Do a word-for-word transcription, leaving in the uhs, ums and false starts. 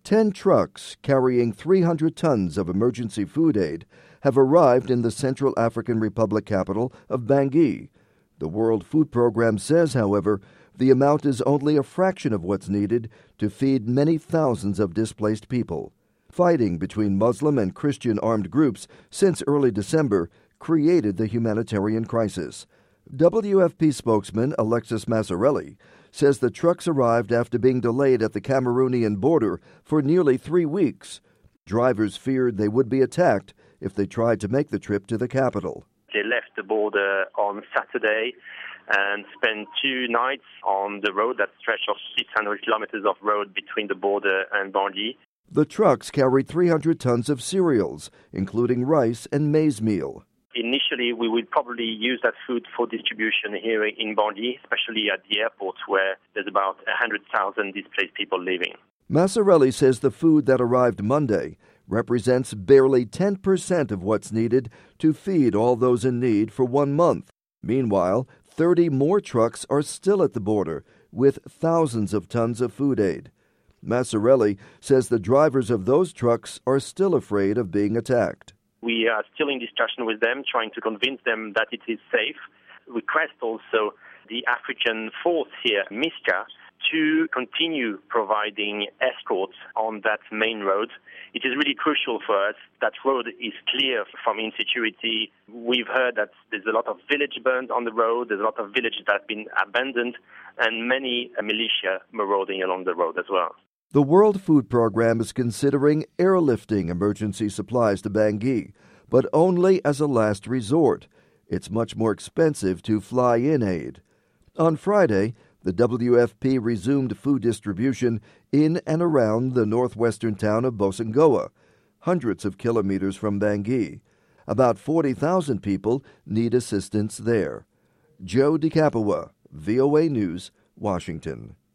Ten trucks carrying three hundred tons of emergency food aid have arrived in the Central African Republic capital of Bangui. The World Food Program says, however, the amount is only a fraction of what's needed to feed many thousands of displaced people. Fighting between Muslim and Christian armed groups since early December created the humanitarian crisis. W F P spokesman Alexis Massarelli says the trucks arrived after being delayed at the Cameroonian border for nearly three weeks. Drivers feared they would be attacked if they tried to make the trip to the capital. They left the border on Saturday and spent two nights on the road, that stretch of six hundred kilometers of road between the border and Bangui. The trucks carried three hundred tons of cereals, including rice and maize meal. Initially, we would probably use that food for distribution here in Bangui, especially at the airport where there's about one hundred thousand displaced people living. Massarelli says the food that arrived Monday represents barely ten percent of what's needed to feed all those in need for one month. Meanwhile, thirty more trucks are still at the border with thousands of tons of food aid. Massarelli says the drivers of those trucks are still afraid of being attacked. We are still in discussion with them, trying to convince them that it is safe. Request also the African force here, MISCA, to continue providing escorts on that main road. It is really crucial for us that road is clear from insecurity. We've heard that there's a lot of village burned on the road, there's a lot of villages that have been abandoned, and many militia marauding along the road as well. The World Food Program is considering airlifting emergency supplies to Bangui, but only as a last resort. It's much more expensive to fly in aid. On Friday, the W F P resumed food distribution in and around the northwestern town of Bossangoa, hundreds of kilometers from Bangui. About forty thousand people need assistance there. Joe DeCapua, V O A News, Washington.